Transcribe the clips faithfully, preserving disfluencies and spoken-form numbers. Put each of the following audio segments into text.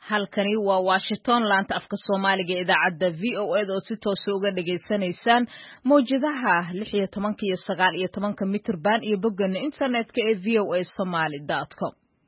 halkani waa Washington laanta afka Soomaaliga idaacadda V O A oo si toos uga dhageysanaysaan mowjadaha lix iyo toban iyo sagaal iyo toban mitir band iyo bogga internetka ee v o a somali dot com.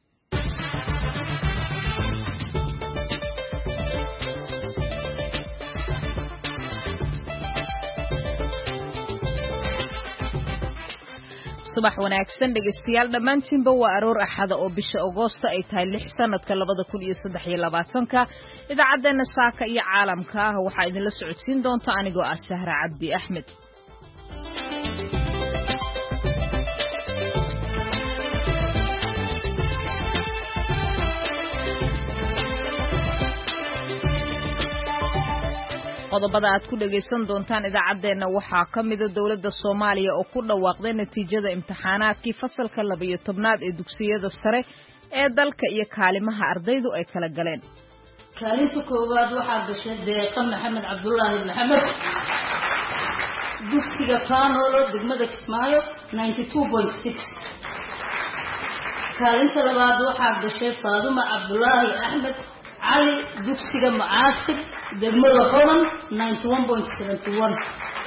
subax wanaagsan dhageystayaal dhamaantiinba waa aroor axada oo bisha Agoosto ay tahay lix sanadka labada kun iyo saddex iyo labaatanka idaacadeena saaka iyo caalamka ah waxa idin la socodsiin doonta anigoo ah Sahra Cabdi Axmed. qodobada aad ku dhageysan doontaan idaacadeena waxaa kamid ah dawladda Soomaaliya oo ku dhawaaqday natiijada imtixaanaadkii fasalka laba iyo tobnaad ee dugsiyada sare ee dalka iyo kaalimaha ardaydu ay kala galeen. kaalinta koowaad waxaa gashay Deeqa Maxamed Cabdullaahi Maxamed dugsiga Faanoolo degmada Kismaayo ninety-two point six. kaalinta labaad waxaa gashay Faaduma Cabdullaahi Axmed علي dugsiga Macaasib degmada Hodan ninety-one point seven one.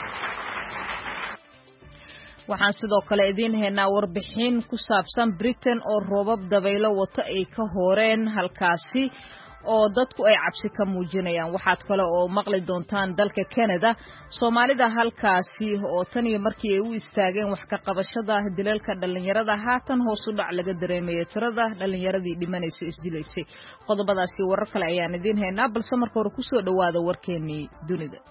waxaan sidoo kale idin heynaa warbixin ku saabsan Britain oo roobab dabaylo wato ay ka horeen halkaasi oo dadku ay cabsi ka muujinayaan. waxaad kale oo maqli doontaan dalka Canada Soomaalida halkaasi oo tan iyo markii ay u istaageen wax ka qabashada dilalka dhalinyarada haatan hoos u dhac laga dareemayo tirada dhalinyaradii dhimanaysa isdilaysay. qodobadaasi warar kale ayaan idin heynaa balse marka hore ku soo dhawaada warkeenii dunida.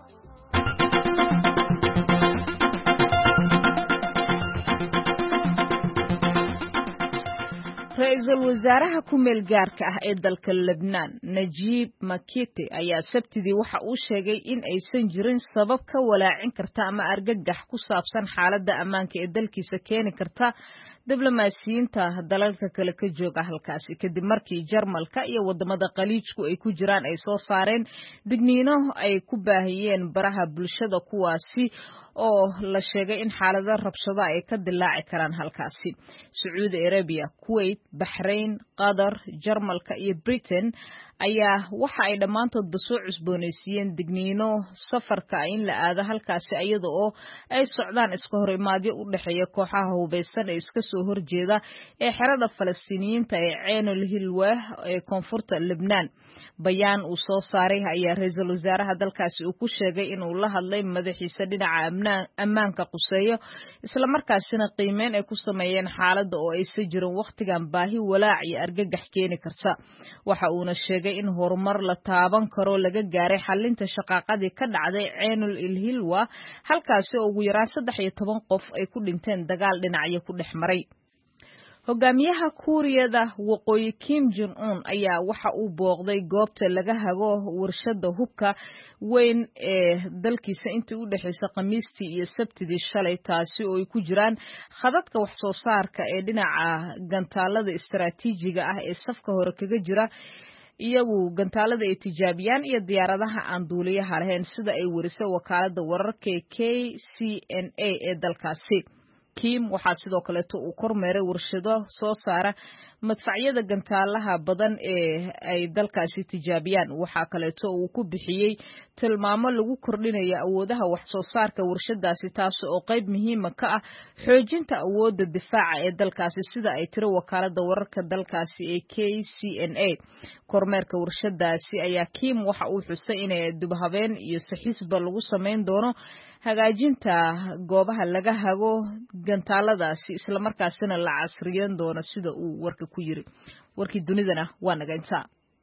Ra'iisul wasaaraha ku meel gaarka ah ee dalka Lebanon Najib Mikati ayaa sabtidii waxa uu sheegay in aysan jirin sabab ka walaacin karta ama argagax ku saabsan xaaladda ammaanka ee dalkiisa keeni karta diblomaasiyiinta dalalka kale ka jooga halkaasi kadib markii Jarmalka iyo wadamada Khaliijku ay ku jiraan ay soo saareen digniino ay ku baahiyeen baraha bulshada kuwaasi oo la sheegay in xaalado rabshado ay ka dilaaci karaan halkaasi. Sacuudi Arabia, Kuwait, Bahrain, Qatar, Jarmalka iyo Britain ayaa waxa ay dhamaantoodba soo cusboonaysiiyeen digniino safarka in la aado halkaasi iyada oo ay socdaan iska hor imaadyo u dhaxeeya kooxaha hubeysan ee iska soo horjeeda ee xerada Falastiiniyiinta ee Ceenul Hilwa ee koonfurta Lebanon. bayaan uu soo saaray ayaa ra'iisul wasaaraha dalkaasi uu ku sheegay in uu la hadlay madaxiisa dhinaca ammaanka quseeyo isla markaasina qiimeyn ay ku sameeyeen xaaladda oo ay si jirin waqtigan baahi walaac iyo argagax keeni karta. waxa uuna sheegay in horumar la taaban karo laga gaaray xalinta shaqaaqadii ka dhacday Ceenul Hilwa halkaasi oo ugu yaraan saddex iyo toban qof ay ku dhinteen dagaal dhinacyo ku dhex maray. hogaamiyaha Kuuriyada Waqooyi Kim Jong Un ayaa waxa uu booqday goobta laga hago warshada hubka weyn ee dalkiisa intii u dhaxaysay Khamiistii iyo Sabtidii shalay taasi oo ay ku jiraan khadadka wax soo saarka ee dhinaca gantaalada istiraatiijiga ah ee safka hore kaga jira iyagu gantaalada ay tijaabiyaan iyo diyaaradaha aan duuliyaha lahayn sida ay warisay wakaaladda wararka K C N A ee dalkaasi. Kim waxaa sidoo kale uu kormeeray warshado soo saara madfacyada gantaalaha badan ee ay dalkaasi tijaabiyaan. waxaa kale oo uu ku bixiyay tilmaamo lagu kordhinayo awoodaha wax soo saarka warshadaasi taas oo qayb muhiim ka ah xoojinta awoodda difaaca ee dalkaasi sida ay tiri wakaaladda wararka dalkaasi ee K C N A. kormeerka warshadaasi ayaa Kim waxa uu xusay in dubhabeen iyo saxiisba lagu sameyn doono hagaajinta goobaha laga hago gantaaladaasi isla markaasina la casriyeyn doono sida uu warka ku yiri. warkii dunidana waa naga intaa.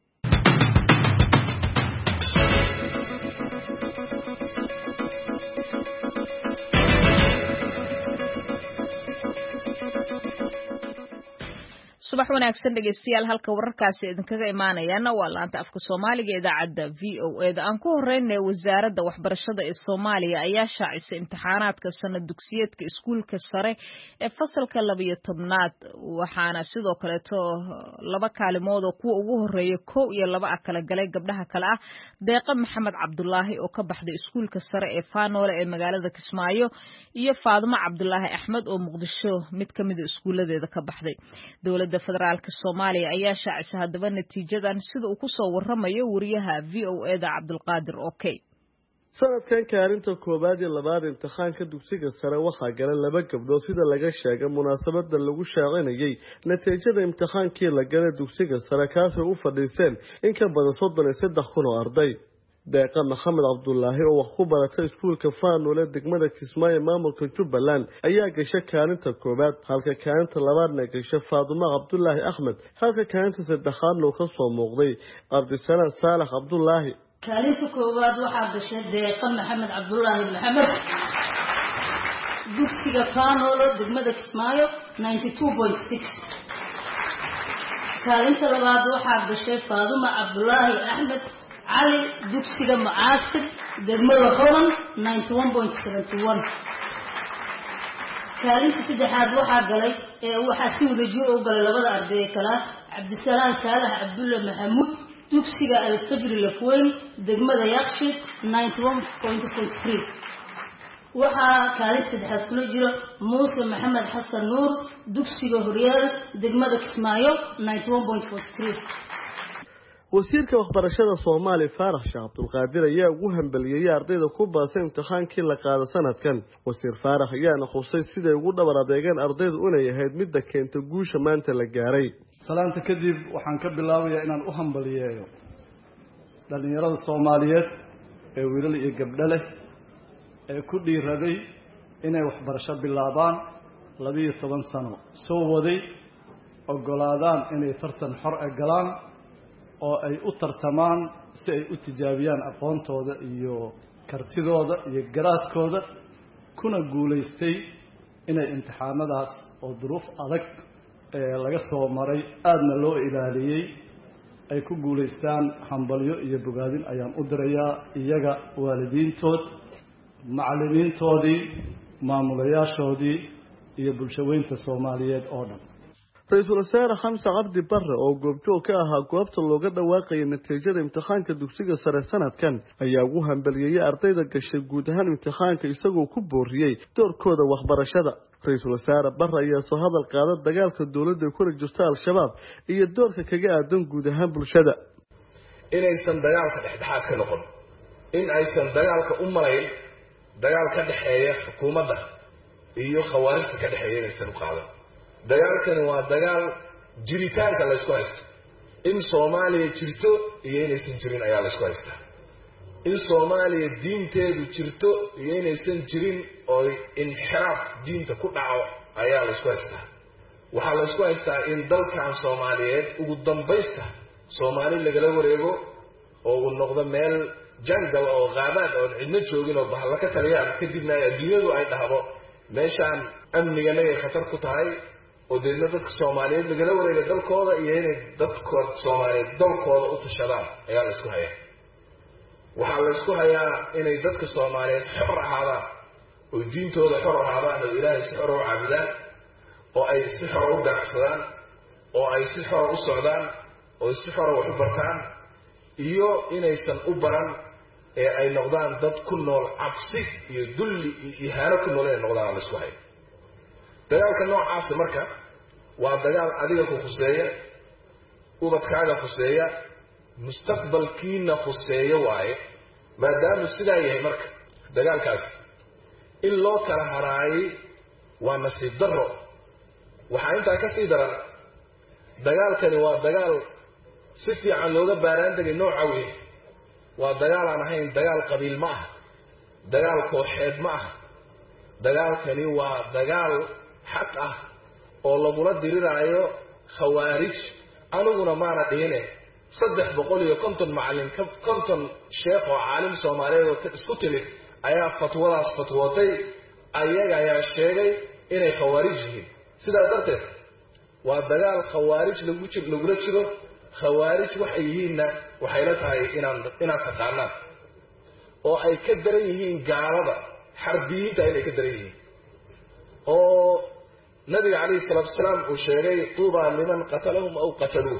subax wanaagsan dhageystayaal halka wararkaasi idinkaga imaanayana waa laanta afka Soomaaliga idaacadda V O A da aan ku horeynay wasaaradda waxbarashada ee Soomaaliya ayaa shaacisay imtixaanaadka sanad dugsiyeedka iskuulka sare ee fasalka laba iyo tobnaad waxaana sidoo kale to laba kaalimood oo kuwa ugu horeeya kow iyo laba kala galay gabdhaha kale ah Deeqa Maxamed Cabdullaahi oo ka baxday iskuulka sare ee Faanoole ee magaalada Kismaayo iyo Faaduma Cabdullaahi Axmed oo Muqdisho mid kamid ah iskuuladeeda ka baxday. dawladda dowladda federaalka Soomaaliya ayaa shaacisay haddaba natiijadan sida uu ku soo waramayo wariyaha V O A da Cabdulqaadir Okay. sanadkan kaalinta koobaad iyo labaad imtixaanka dugsiga sare waxaa galay laba gabdhood sida laga sheegay munaasabada lagu shaacinayay natiijada imtixaankii la galay dugsiga sare kaasoo u fadhiisteen in ka badan soddon iyo saddex kun oo arday deeqa maxamed cabdulaahi oo wax ku baratay iskuulka faanole degmada Kismaayo maamulka Jubbaland ayaa gashay kaalinta koobaad halka kaalinta labaadna gashay Faaduma Cabdulaahi Axmed halka kaalinta saddexaad loo ka soo muuqday Cabdisalaam Saalax Cabdulaahi kaalinta koowaad waxaa gashay deeqa maxamed cabdulaahi maxamed dugsiga faanole degmada Kismaayo ninety-two point six kaalinta labaad waxaa gashay Faaduma Cabdulaahi Axmed علي دكسيغا معاصر دغمدا هولن ninety-one point seven one kaalinta saddexaad waxa galay ee waxa si wada jir oo galay labada arday kala Cabdisalaam Saalax Cabdulla Maxamuud dugsiga Al-Fajr Lafweyn degmada Yaqshid ninety-one point four three waxa kaalinta saddexaad kula jira Muuse Maxamed Xasan Nuur dugsiga Horyaal degmada Kismaayo ninety-one point four three wasiirka waxbarashada Soomaaliya Faarax Sheekh Abdulqaadir ayaa ugu hambaliyay ardayda ku baasay imtixaankii la qaaday sanadkan wasiir Faarax ayaa khusay sida ugu dhabar adeegan ardaydu inay ahayd mid keenta guusha maanta la gaaray salaanta kadib waxaan ka bilaabayaa inaan u hambaliyeeyo dhalinyarada Soomaaliyeed ee wiilal iyo gabdho leh ee ku dhiiraday inay waxbarasho bilaabaan laba iyo toban sano soo waday ogolaadaan inay tartan xor ah galaan oo ay u tartamaan si ay u tijaabiyaan aqoontooda iyo kartidooda iyo garaadkooda kuna guuleystay inay imtixaanadaas oo duruuf adag ee laga soo maray aadna loo ilaaliyay ay ku guuleystaan hambalyo iyo bogaadin ayaan u dirayaa iyaga waalidiintood macallimiintoodii maamulayaashoodii iyo bulshaweynta Soomaaliyeed oo dhan Ra'iisul Wasaare Xamse Cabdi Barre oo goobjoog ka ahaa goobta looga dhawaaqay natiijada imtixaanka dugsiga sare sanadkan ayaa ugu hambaliyay ardayda gashay guud ahaan imtixaanka isagoo ku booriyay doorkooda waxbarashada Ra'iisul Wasaare Barre ayaa soo hadal qaaday dagaalka dawladda ku rajista Al-Shabaab iyo doorka kaga aadan guud ahaan bulshada inaysan dagaalka dhexdhexaad ka noqon in aysan dagaalka u marayn dagaal ka dhaxeeya xukuumadda iyo khawaarijta ka dhaxeeya inaysan u qaadan dagaalkani waa dagaal jiritaanka la isku haysto in Soomaaliya jirto iyo inaysan jirin ayaa la isku haystaa in Soomaaliya diinteedu jirto iyo inaysan jirin oo inxiraaf diinta ku dhaco ayaa la isku haystaa waxaa la isku haystaa in dalkan Soomaaliyeed ugu dambaysta Soomaali lagala wareego oo uu noqdo meel jungle oo qaabaad oo cidna joogin oo bahal ka taliyaan kadibna adduunyadu ay dhahdo meeshaan amniga ay khatar ku tahay oo dadka Soomaaliyeed lagala wareego dalkooda iyo inay dadka Soomaaliyeed dalkooda u tashadaan ayaa la isku hayaa waxa la isku hayaa inay dadka Soomaaliyeed xor ahaadaan oo diintooda xor ahaadaan oo Ilaahay si xor u caabudaan oo ay si xor u ganacsadaan oo ay si xor u socdaan oo si xor u bartaan iyo inaysan u baran ee ay noqdaan dad ku nool cabsi iyo dulli iyo ihaano ku nool ee noqdaan la isku hayaa dagaalka noocaas marka waa dagaal adiga ku khuseeya ubadkaaga khuseeya mustaqbalkiina khuseeya waaye maadaama sidaa yahay marka dagaalkaas in loo kala haraayay waa nasiib darro waxaa intaa ka sii daran dagaalkani waa dagaal si fiican looga baaraan degay nooca weyn waa dagaal aan ahayn dagaal qabiil ma aha dagaal kooxeed ma aha dagaalkani waa dagaal xaq ah oo lagula diriraayo khawaarij aniguna maana dhihine saddex boqol iyo konton macallin konton sheekh oo caalim Soomaaliyeed oo isku timid ayaa fatwadaas fatwootay ayaga ayaa sheegay inay khawaarij yihiin sidaa darteed waa dagaal khawaarij lagu jiro lagula jiro khawaarij waxay yihiinna waxay la tahay inaan inaan taqaanaan oo ay ka daran yihiin gaalada xarbiyiinta inay ka daran yihiin oo nabiga calayhi salaatu wasalaam uu sheegay tuuba liman qatalahum aw qataluuh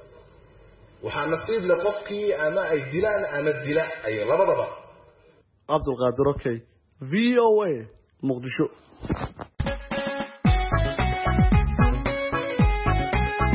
waxaa nasiib le qofkii ama ay dilaan ama dila ay labadaba Cabdulqaadir Okay V O A Muqdisho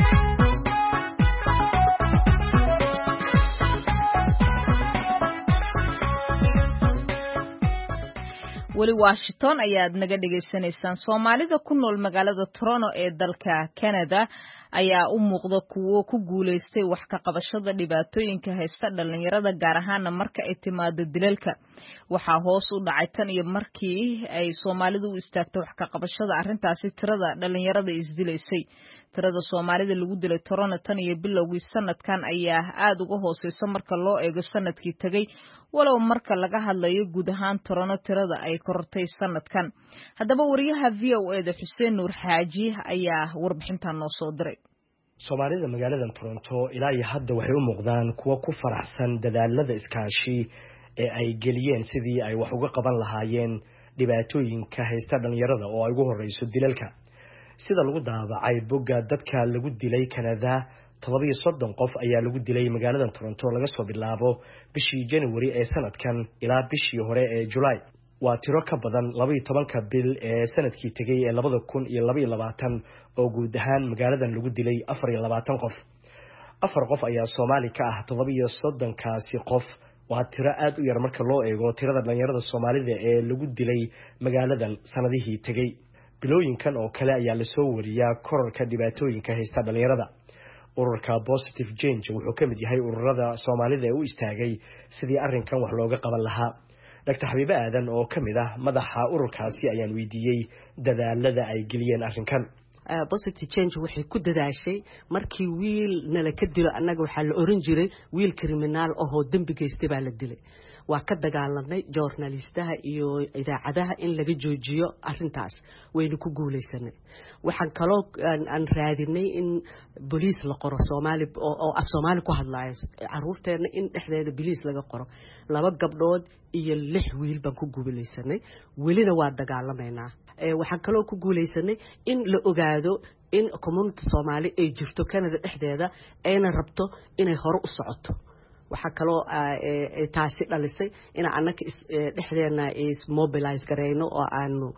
weli Washington ayaad naga dhageysanaysaan. Soomaalida ku nool magaalada Toronto ee dalka Canada ayaa u muuqda kuwo ku guuleystay wax ka qabashada dhibaatooyinka haysta dhalinyarada gaar ahaan marka ay timaado dilalka. Waxaa hoos u dhacay tan iyo markii ay Soomaalidu u istaagtay wax ka qabashada arrintaasi tirada dhalinyarada isdilaysay. Tirada Soomaalida lagu dilay Toronto tan iyo bilowgii sanadkan ayaa aad uga hooseysa marka loo eego sanadkii tagay. walow marka laga hadlayo guud ahaan Toronto tirada ay korortay sanadkan. Haddaba wariyaha V O A da Xuseen Nuur Xaaji ayaa warbixintan noo soo diray. Soomaalida magaalada Toronto ilaa iyo hadda waxay u muuqdaan kuwa ku faraxsan dadaalada iskaashi ee ay geliyeen sidii ay wax uga qaban lahaayeen dhibaatooyinka haysta dhalinyarada oo ay ugu horeyso dilalka. Sida lagu daabacay bogga dadka lagu dilay Canada todoba iyo soddon qof ayaa lagu dilay magaalada Toronto laga soo bilaabo bishii January ee sanadkan ilaa bishii hore ee July. Waa tiro ka badan laba iyo tobanka bil ee sanadkii tagay ee laba kun iyo laba iyo labaatan oo guud ahaan magaaladan lagu dilay afar iyo labaatan qof. Afar qof ayaa Soomaali ka ah todoba iyo soddon kaasi qof. Waa tiro aad u yar marka loo eego tirada dhalinyarada Soomaalida ee lagu dilay magaaladan sanadihii tagay. Bilooyinkan oo kale ayaa la soo wariyaa kororka dhibaatooyinka haysta dhalinyarada. ururka Positive Change wuxuu ka mid yahay ururada Soomaalida ee u istaagay sidii arrinkan wax looga qaban lahaa. Doctor Xabiib Aadan oo ka mid ah madaxa ururkaasi ayaan weydiiyay dadaalada ay geliyeen arrinkan. Positive Change waxay ku dadaashay markii wiil nala ka dilo annaga waxa la oran jiray wiil criminal oo dambi geystay baa la dilay. waa ka dagaalanay journalistaha iyo idaacadaha in laga joojiyo arrintaas waynu ku guuleysanay. waxaan kaloo aan raadinay in police la qoro Soomaali oo af Soomaali ku hadlayo caruurteena in dhexdeeda police laga qoro. laba gabdhood iyo lix wiil baan ku guuleysanay welina waa dagaalameynaa. waxaan kaloo ku guuleysanay in la ogaado in community Soomaali ay jirto Canada dhexdeeda ayna rabto inay hore u socoto. waxa kaloo taasi dhalisay in annaka dhexdeena is mobilize gareyno oo aanu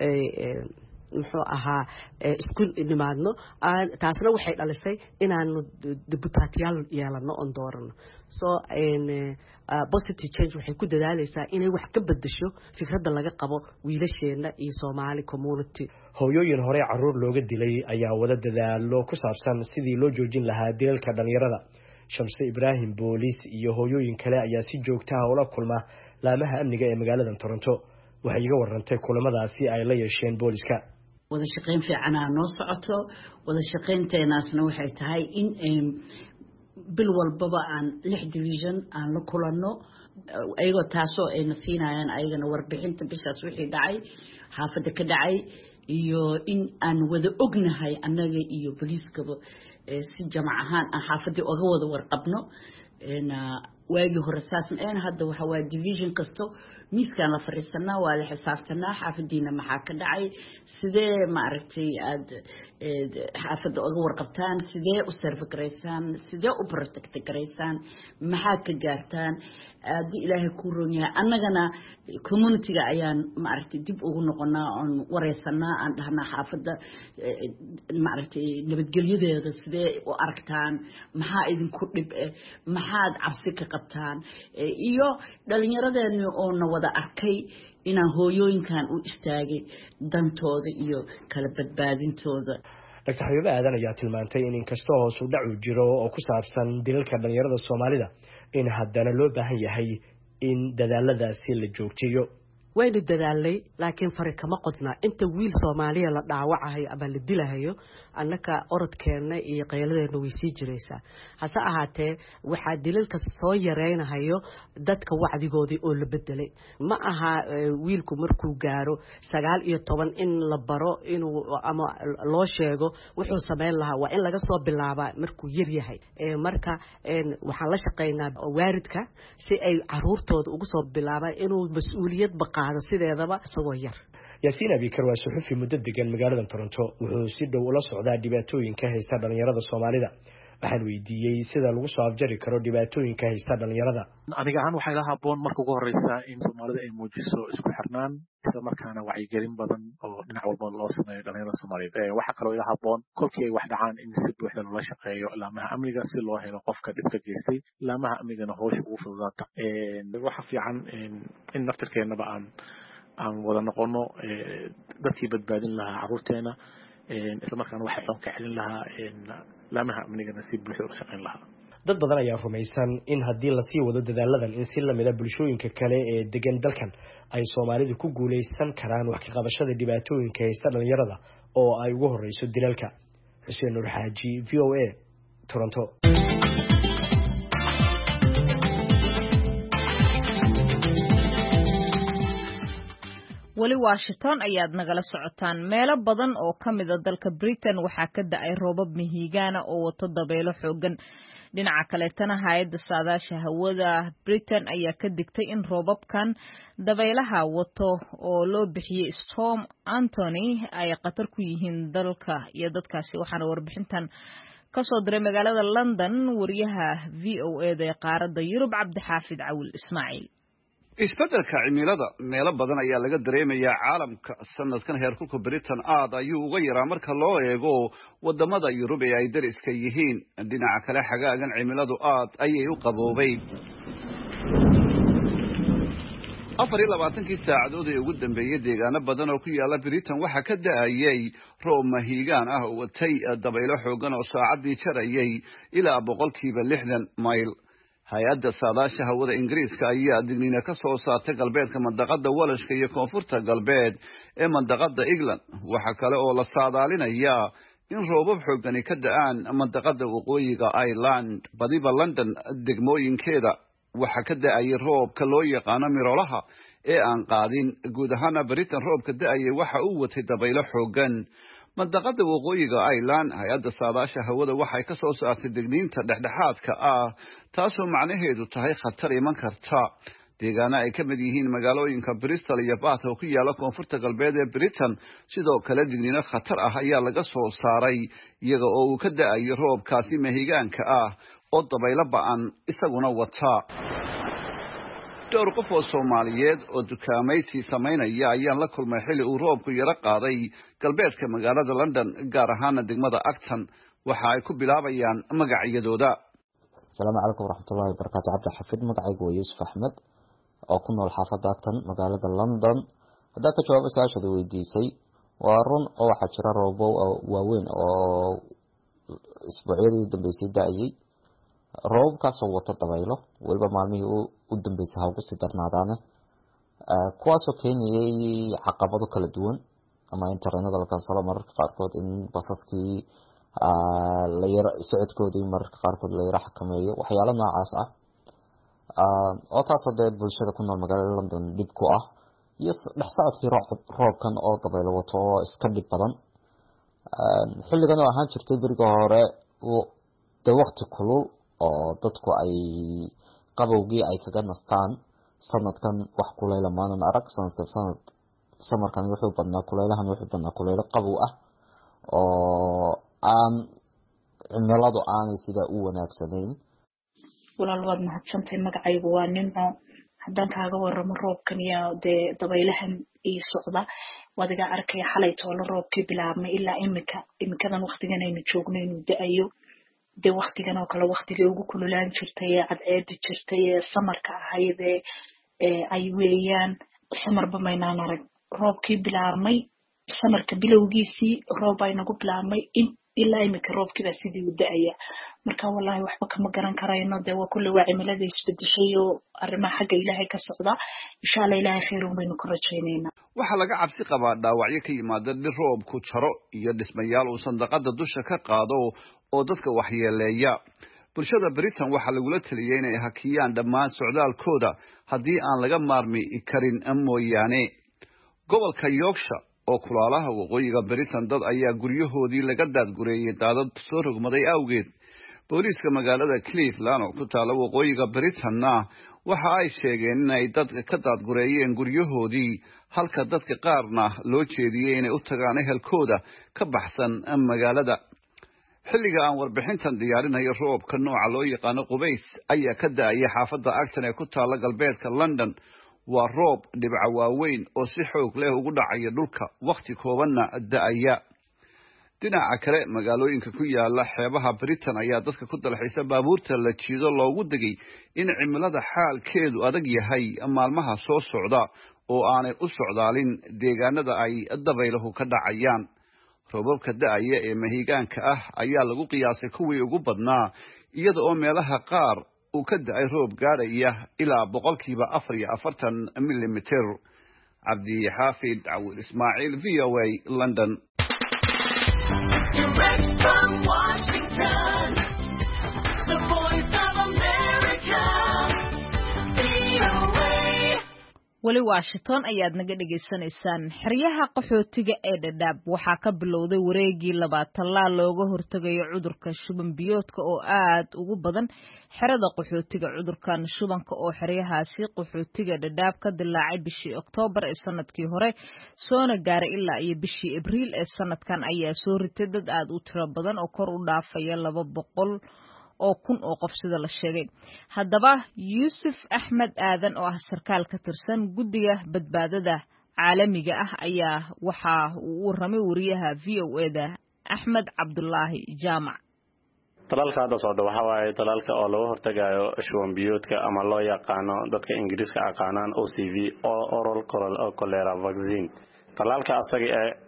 muxuu ahaa isku nimaadno taasna waxay dhalisay inaanu deputaatiyaal yeelano on doorano. so in Positive Change waxay ku dadaalaysaa inay wax ka bedesho fikradda laga qabo wiilasheena iyo Soomaali community. hooyooyin hore caruur looga dilay ayaa wada dadaalo ku saabsan sidii loo joojin lahaa dilalka dhalinyarada. Shamsi Ibrahim Boolis iyo hooyooyin kale ayaa si joogto ah ula kulma laamaha amniga ee magaalada Toronto. waxay iga warantay kulamadaasi ay la yeesheen booliska. wada shaqeyn fiican ah noo socoto. wada shaqeynteennasna waxay tahay in bil walbaba aan lix division aan la kulanno ayagoo taasoo ay nasiinayaan ayagana warbixinta bishaas wixii dhacay xaafadda ka dhacay iyo in aan wada ognahay annaga iyo booliiskaba si jamac ahaan aan xaafadii uga wada warqabno. waagii hore saasna een hadda waxa waa division kasto miiskaan la fariisanaa waa la xisaabtanaa xaafadiina maxaa ka dhacay sidee ma aragtay aad xaafadda uga warqabtaan sidee u serve gareysaan sidee u protect gareysaan maxaa ka gaartaan haddii ilaahay ku roon yahay annagana community-ga ayaan ma aragtay dib ugu noqonaa oon wareysanaa aan dhahnaa xaafadda ma aragtay nabadgelyadeeda sidee u aragtaan maxaa idinku dhib maxaad cabsi ka qabtaan iyo dhalinyaradeena oo na wada arkay inaan hooyooyinkan u istaagay dantooda iyo kala badbaadintooda. Doctor Xabiib Aadan ayaa tilmaantay in inkastoo hoos u dhac jiro oo ku saabsan dilalka dhalinyarada Soomaalida in haddana loo baahan yahay in dadaaladaasi la joogteeyo. waynu dadaalay laakiin fari kama qodna inta wiil Soomaaliya la dhaawacayo ama la dilahayo annaka orodkeena iyo qayladeena way sii jireysaa. hase ahaatee waxa dilalka soo yareynayo dadka wacdigoodii oo la bedelay. ma aha wiilku markuu gaaro sagaal iyo toban in la baro inuu ama loo sheego wuxuu sameyn lahaa waa in laga soo bilaabaa markuu yar yahay. marka waxaan la shaqeynaa waalidka si ay caruurtooda ugu soo bilaabaan inuu mas'uuliyad qaado sideedaba isagoo yar. Yaasiin Abikar waa suxufi muddo degan magaalada Toronto wuxuu si dhow ula socdaa dhibaatooyinka haysta dhalinyarada Soomaalida. waxaan weydiiyay sida lagu soo afjari karo dhibaatooyinka haysta dhalinyarada. aniga aan waxay la haboon marka ugu horeysa in Soomaalida ay muujiso isku xirnaan isla markaana wacyigelin badan oo dhinac walba loo sameeyo dhalinyarada Soomaaliyeed. waxa kale oo ila haboon kolkii ay wax dhacaan in si buuxda loola shaqeeyo laamaha amniga si loo helo qofka dhibka geystay laamaha amnigana howsha ugu fududaata. waxa fiican in naftirkeenaba aan aan wada noqono dadkii badbaadin lahaa carruurteena isla markaana waxay xoon ka celin lahaa laamaha amnigana si buuxda u shaqayn lahaa dad badan ayaa rumaysan in haddii lasii wado dadaaladan in si lamida bulshooyinka kale ee degan dalkan ay soomaalidu ku guulaysan karaan wax ka qabashada dhibaatooyinka haysta dhalinyarada oo ay ugu horeyso dilalka. xuseen nuur xaaji, v o a, Toronto. weli Washington ayaad nagala socotaan. meelo badan oo ka mid ah dalka Britain waxaa ka da'ay roobab mihigaana oo wato dabaylo xoogan. dhinaca kaleetana hay'adda saadaasha hawada Britain ayaa ka digtay in roobabkan dabaylaha wato oo loo bixiyay Storm Anthony ay khatar ku yihiin dalka iyo dadkaasi. waxaana warbixintan ka soo diray magaalada London wariyaha V O A da qaaradda Yurub Cabdixaafid Cawil Ismaaciil. isbeddelka cimilada meelo badan ayaa laga dareemayaa caalamka. sanadkan heerkulka Britain aad ayuu uga yaraa marka loo eego wadamada Yurub ee ay dariska yihiin. dhinaca kale xagaagan cimiladu aad ayay u qaboobay. afar iyo labaatankii saacadood ee ugu dambeeyay deegaano badan oo ku yaala Britain waxaa ka da'ayay roob mahigaan ah oo watay dabaylo xoogan oo saacadii jarayay ilaa boqolkiiba lixdan mayl. hay-adda saadaasha hawada Ingiriiska ayaa digniino ka soo saartay galbeedka mandaqada Walashka iyo koonfurta galbeed ee mandaqada England. waxa kale oo la saadaalinayaa in roobab xoogani ka da'aan mandaqada waqooyiga Ireland. badiba London degmooyinkeeda waxa ka da'ayay roobka loo yaqaano mirolaha ee aan qaadin. guud ahaana Britain roobka da'ayay waxa uu watay dabaylo xoogan. mandaqada waqooyiga Ireland hay-adda saadaasha hawada waxay ka soo saartay digniinta dhexdhexaadka ah taasoo macnaheedu tahay khatar iman karta. deegaano ay ka mid yihiin magaalooyinka Bristol iyo Bath oo ku yaala koonfurta galbeed ee Britain sidoo kale digniino khatar ah ayaa laga soo saaray iyaga oo uu ka da'ayo roobkaasi mahigaanka ah oo dabaylo ba'an isaguna wata. dhowr qof oo Soomaaliyeed oo dukaameyti sameynaya ayaan la kulmay xilli uu roobku yara qaaday galbeedka magaalada London gaar ahaan degmada Acton. waxa ay ku bilaabayaan magacyadooda. Assalaamu calaykum waraxmatullaahi wabarakaatu. Cabdi Xafid magacaygu waa Yuusuf Axmed oo ku nool xaafadda Acton magaalada London. haddii ka jawaabo su'aashaada weydiisay waa run oo waxa jira roobo waaweyn oo isbuucyadii u dambeysay da'ayay. roobkaas oo wata dabaylo waliba maalmihii u dambeysay ha ugu sii darnaadaane kuwaasoo keenayay caqabado kala duwan ama internetka la kansalo mararka qaarkood in basaskii la yara socodkoodii mararka qaarkood la yara xakameeyo waxyaalo noocaas ah oo taasoo dee bulshada ku nool magaalada London dhib ku ah iyo dhex socodkii roobkan oo dabaylo wato oo iska dhib badan. xilligan oo ahaan jirtay beriga hore dee waqti kulul oo dadku ay qabowgii ay kaga nastaan. sanadkan wax kuleyla maanan arag. sanadkan sanad samarkan wuxuu badnaa kuleylahan wuxuu badnaa kuleylo qabow ah oo aan cimiladu aanay sida u wanaagsanayn. walaal waad mahadsantahay. magacaygu waa Nimco. haddaan kaaga waramo roobkan iyo dee dabaylahan ii socda waad iga arkaya xalay toolo roobkii bilaabmay ilaa imika imikadan waqtigan aynu joogno inuu da'ayo. dee waqtigan oo kale waqtigii ugu kululaan jirtay ee cadceedi jirtay ee samarka ahayd ee ay weeyaan samarba maynaan arag. roobkii bilaabmay samarka bilowgiisii roob ay nagu bilaabmay ilaa imika roobkiibaa sidii u da'aya. marka wallaahi waxba kama garan karayno. dee waa kulle waa cimilada isbedeshay oo arrimaha xagga ilaahay ka socda. insha allah ilaahay khayruun baynu ku rajaynaynaa. waxaa laga cabsi qabaa dhaawacyo ka yimaada dhir roobku jaro iyo dhismayaal uu sandaqada dusha ka qaado oo dadka waxyeeleeya. bulshada Britain waxaa lagula taliyay inay hakiyaan dhammaan socdaalkooda haddii aan laga maarmi karin mooyaane. gobolka Yorkshire oo kulaalaha waqooyiga Britain dad ayaa guryahoodii laga daadgureeyay daadad soo rogmaday awgeed. booliiska magaalada Cleveland oo ku taala waqooyiga Britain-na waxa ay sheegeen inay dadka ka daadgureeyeen guryahoodii halka dadka qaarna loo jeediyay inay u tagaan ehelkooda ka baxsan magaalada. xilliga aan warbixintan diyaarinayo roobka nooca loo yaqaano qubays ayaa ka da'aya xaafadda Acton ee ku taala galbeedka London. waa roob dhibco waaweyn oo si xoog leh ugu dhacaya dhulka waqti koobanna da'aya. dhinaca kale magaalooyinka ku yaala xeebaha Britain ayaa dadka ku dalxiisa baabuurta la jiido loogu degay in cimilada xaalkeedu adag yahay maalmaha soo socda oo aanay u socdaalin deegaanada ay dabayluhu ka dhacayaan. roobabka da'aya ee mahigaanka ah ayaa lagu qiyaasay kuwii ugu badnaa iyada oo meelaha qaar uu ka da'ay roob gaadhaya ilaa boqolkiiba afar iyo afartan milimitir. cabdi xaafid cawil ismaaciil v o a London. weli Washington ayaad naga dhageysanaysaan. xeryaha qaxootiga ee Dadaab waxaa ka bilowday wareegii labaad tallaal looga hortagayo cudurka shuban biyoodka oo aad ugu badan xerada qaxootiga. cudurkan shubanka oo xeryahaasi qaxootiga Dadaab ka dilaacay bishii Oktoobar ee sanadkii hore soona gaaray ilaa iyo bishii Abriil ee sanadkan ayaa soo ritay dad aad u tiro badan oo kor u dhaafaya laba boqol oo kun oo qof sida la sheegay. haddaba Yuusuf Axmed Aadan oo ah sarkaal ka tirsan guddiga badbaadada caalamiga ah ayaa waxa uu u waramay wariyaha V O A da Axmed Cabdullaahi Jaamac. talaalka hadda socda waxa waaye talaalka oo laga hortagayo shuban biyoodka ama loo yaqaano dadka Ingiriiska aqaanaan O C V oral cholera vaccine. talaalka asaga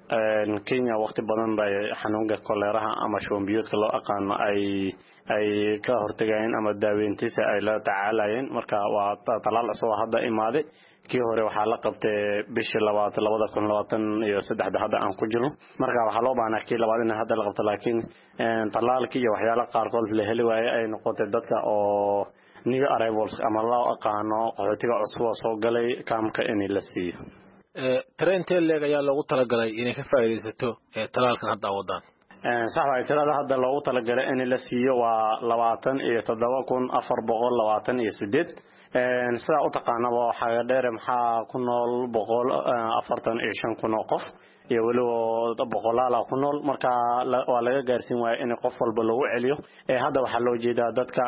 ee Kenya waqti badan bay xanuunka koleraha ama shuban biyoodka loo aqaano ay ay ka hortagayeen ama daaweyntiisa ay la tacaalayeen. marka waa talaal soo hadda imaaday kii hore waxaa la qabtay bishii labaad labada kun labaatan iyo saddex hadda aan ku jirno. marka waxaa loo baahnaa kii labaad in hadda la qabto laakiin talaalkii iyo waxyaalo qaar kood la heli waayay ay noqotay dadka oo new arrivals ama loo aqaano qaxootiga cusub soo galay kaamka in la siiyo. tareentii leeg ayaa loogu talagalay inay ka faa'iideysato talaalkan hadda wadaan. sax waa tirada hadda loogu talagalay in la siiyo waa labaatan iyo toddoba kun afar boqol labaatan iyo siddeed. sida u taqaanaba waxa dheer maxaa ku nool boqol afartan iyo shan kun oo qof iyo waliba boqolaal ku nool. marka waa laga gaarsiin waayay in qof walba loogu celiyo. hadda waxaa loo jeedaa dadka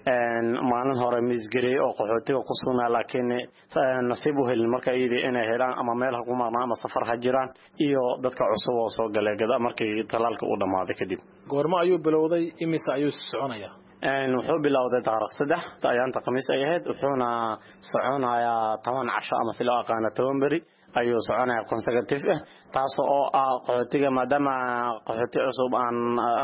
maalin hore misgari oo qaxootiga ku sugnaa laakiin nasiib u helin marka iyadii inay helaan ama meel ku marnaa ama safar ha jiraan iyo dadka cusub oo soo galay gada markii talaalka uu dhamaaday kadib. goorma ayuu bilowday imisa ayuu soconayaa? wuxuu bilowday taariikh saddex ayaanta khamiis ay ahayd wuxuuna soconayaa toban casho ama si loo aqaano toban beri ayuu soconayaa consecutive ah taas oo ah qaxootiga maadaama qaxooti cusub aan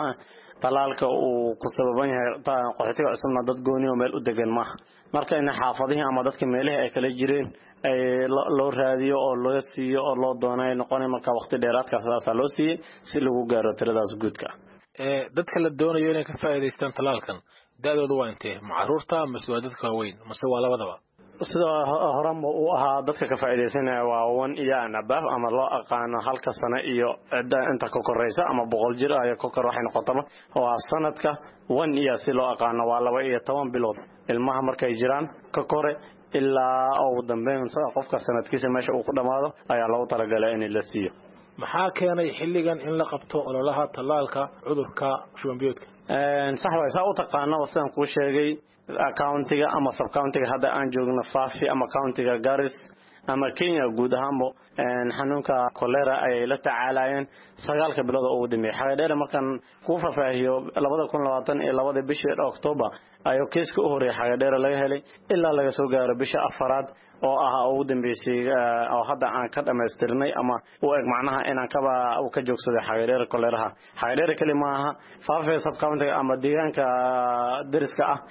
talaalka uu ku sababan yahay qaxootiga cusubna dad gooni oo meel u degan ma marka in xaafadihii ama dadka meelaha ay kala jireen ay loo raadiyo oo loo siiyo oo loo doonay noqon marka waqti dheeraadkaas ayaa loo siiyay si lagu gaaro tiradaas guudka. ee dadka la doonayo inay ka faa'iideystaan talaalkan daadoodu waa intee macruurta ama soo dadka weyn mase waa labadaba? sida horan uu ahaa dadka ka faa'iideysanaya waa one iyo above ama loo aqaano halka sano iyo inta ka koreysa ama boqol jir ay ka kor waxay noqotaba waa sanadka one iyo si loo aqaano waa laba iyo toban bilood ilmaha markay jiraan ka kore ilaa ugu dambeyn qofka sanadkiisa meesha uu ku dhamaado ayaa loo talagalay in la siiyo. maxaa keenay xilligan in la qabto ololaha talaalka cudurka shuban biyoodka? sax waa saa u taqaano sidaan ku sheegay countiga ama sub countiga hadda aan joogno Faafi ama countiga Garis ama Kenya guud ahaanba xanuunka cholera ay la tacaalayeen sagaalka bilood oo u dambeeyay. xaqiiqada markan ku fafaahiyo labada kun labaatan iyo labada bishii October ayuu kiiska u horeeyay xaqiiqada laga helay ilaa laga soo gaaro bisha afaraad oo ah ugu dambeysay oo hadda aan ka dhameystirnay ama u eg macnaha inaan kaba u ka joogsaday xaqiiqada cholera. xaqiiqada kalima aha Faafi sub countiga ama deegaanka dariska ah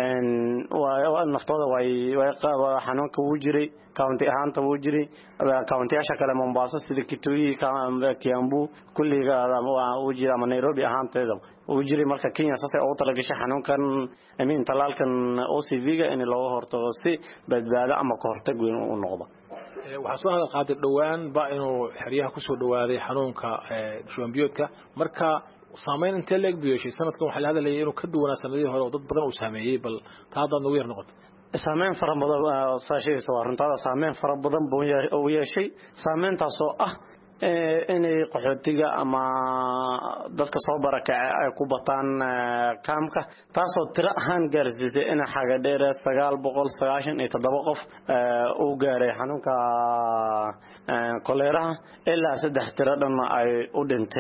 waa naftooda way way xanuunka uu jiray county ahaanta uu jiray county-yaasha kale Mombasa sida Kitui Kiambu kulliga uu jiray ama Nairobi ahaanteeda uu jiray. marka Kenya saasay ugu talagashay xanuunkan amin talaalkan O C V-ga in loo hortago si badbaado ama ka hortag weyn u noqdo. waxaa soo hadal qaaday dhawaan ba inuu xeryaha ku soo dhawaaday xanuunka shuban biyoodka marka saameyn intee leeg buu yeeshay sanadkan waxaa la hadlayay inuu ka duwanaa sanadihii hore oo dad badan uu saameeyay bal taada nagu yar noqoto. saameyn fara badan saashiisa waa runtada saameyn fara badan buu yeeshay saameyntaas oo ah inay qaxootiga ama dadka soo barakacay ay ku bataan kaamka taasoo tiro ahaan gaarsiisay in xaga dheer sagaal boqol sagaashan iyo toddoba qof uu gaaray xanuunka cholera ilaa saddex tiro dhan ay u dhinteen.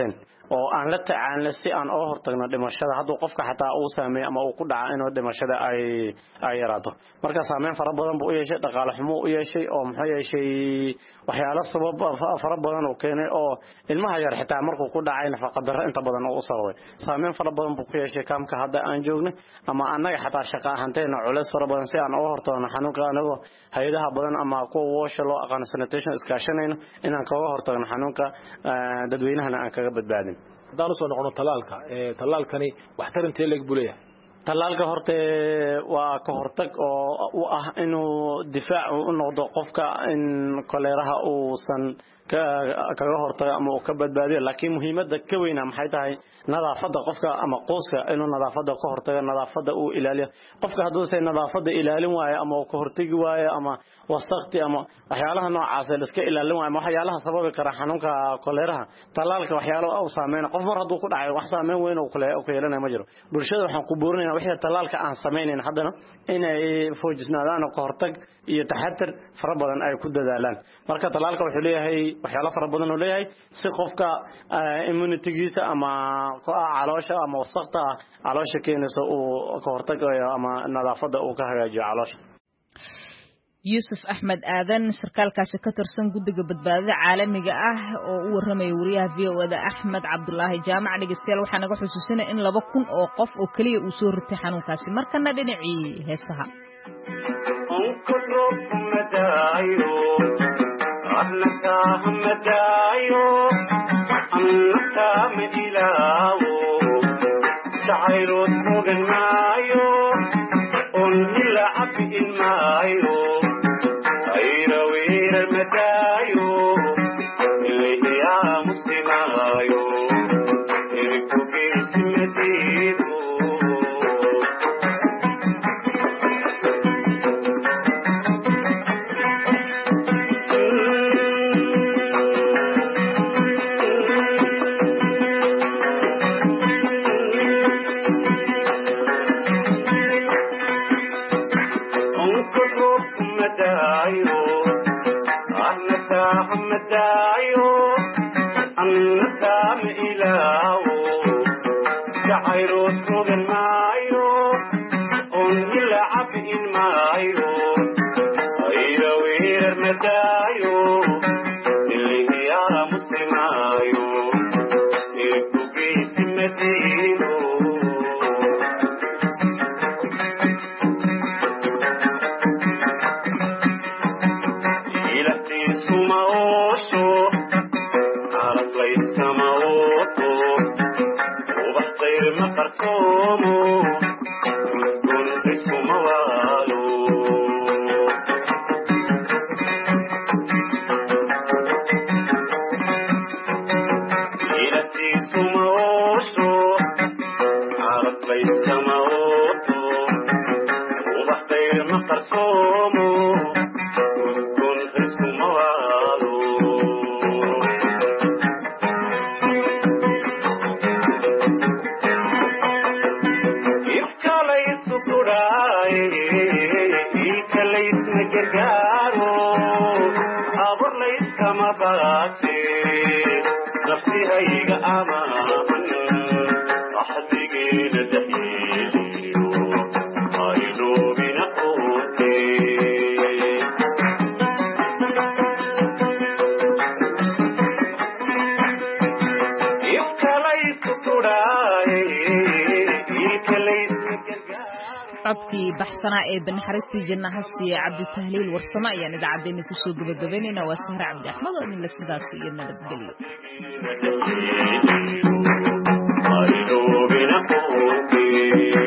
oo aan la tacaalno si aan oo hortagno dhimashada hadduu qofka xataa uu saameeyo ama uu ku dhaco inuu dhimashada ay ay yaraato marka saameyn fara badan buu u yeeshay dhaqaale xumo u yeeshay oo muxuu yeeshay waxyaalo sabab fara badan oo keenay oo ilmaha yar xitaa markuu ku dhacay nafaqa darro inta badan oo u sababay saameyn fara badan buu ku yeeshay kaamka hadda aan joogno ama annaga xataa shaqo ahaanteena culays fara badan si aan oo hortagno xanuunka anagoo hay'adaha badan ama kuwa washa loo aqaan sanitation iskaashanayno inaan kaga hortagno xanuunka dadweynahana aan kaga badbaadin hadaan u soo noqono talaalka ee talaalkani waxtar intee leeg buu leeyahay talaalka horta waa ka hortag oo u ah inuu difaac u noqdo qofka in koleraha uusan kaga hortago ama uu ka badbaadiyo laakiin muhiimadda ka weyn maxay tahay nadaafadda qofka ama qoyska inuu nadaafadda ka hortago nadaafadda uu ilaaliyo qofka hadduu say nadaafadda ilaalin waayo ama uu ka hortagi waayo ama wasaqti ama waxyaalaha noocaas ee iska ilaalin waayo waxyaalaha sababi kara xanuunka koleraha talaalka waxyaalo uu saameeyo qof mar hadduu ku dhacay wax saameyn weyn oo kale ku yeelanaya ma jiro bulshada waxaan ku boorinaynaa wixii talaalka aan sameeyeen haddana inay foojisnaadaan oo ka hortag iyo taxaddar fara badan ay ku dadaalaan marka talaalka wuxuu leeyahay waxyaalo fara badan oo leeyahay si qofka immunity-giisa ama caloosha ama wasaqta caloosha keenaysa uu ka hortagayo ama nadaafadda uu ka hagaajiyo caloosha Yusuf Ahmed Aadan sarkaalkaasi ka tirsan guddiga badbaadada caalamiga ah oo u waramay wariyaha V O A Ahmed Cabdullaahi Jaamac dhageystayaal waxaa naga xusuusinay in laba kun oo qof oo kaliya uu soo ritay xanuunkaasi markana dhinacii heesaha codkii baxsanaa ee banaxariistii jannaha siiye cabdi tahliil warsamo ayaan idaacaddeenna ku soo gabagabaynaynaa waa sahre cabdi axmed oo idinla sidaas iyo nabadgelyo